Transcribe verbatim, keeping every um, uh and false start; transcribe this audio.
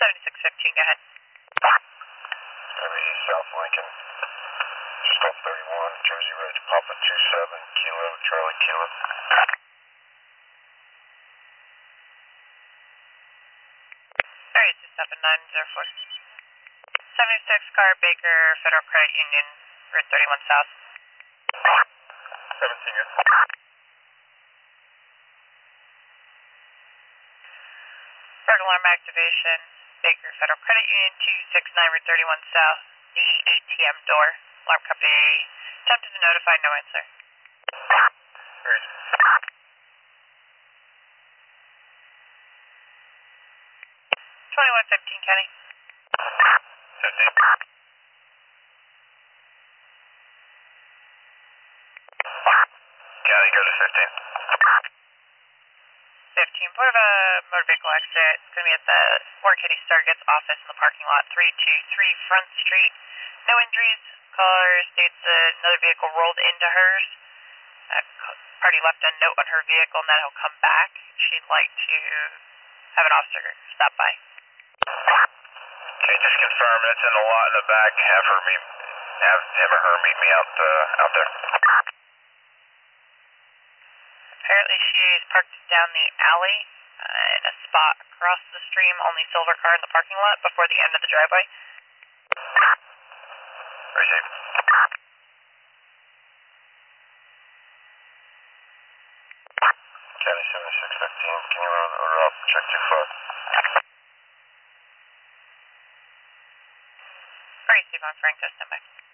seventy-six fifteen, go ahead. Heavy South Lincoln, stop thirty-one, Jersey Ridge, Papa two seven, Kilo, Charlie Kilo. Alright, two seven nine zero four. seventy-six car, Baker, Federal Credit Union, Route thirty-one South. seventeen, good. Burglar alarm activation, Baker, Federal Credit Union, two six nine, Route thirty-one South, the A T M door. Alarm company attempted to notify, no answer. Great. twenty-one fifteen, Kenny. fifteen. County, go to fifteen. fifteen, report of a motor vehicle accident. It's going to be at the Warren County Surrogate's office in the parking lot, three two three Front Street. No injuries. Caller states that another vehicle rolled into hers. That party left a note on her vehicle and that he'll come back. She'd like to have an officer stop by. Okay, just confirm it's in the lot in the back. Have her meet, have him or her meet me out uh, out there. Apparently she is parked down the alley uh, in a spot across the stream, only silver car in the parking lot before the end of the driveway. Receive. County seventy-six fifteen, can you run order up, check two foot? Receive on Franco, stand by.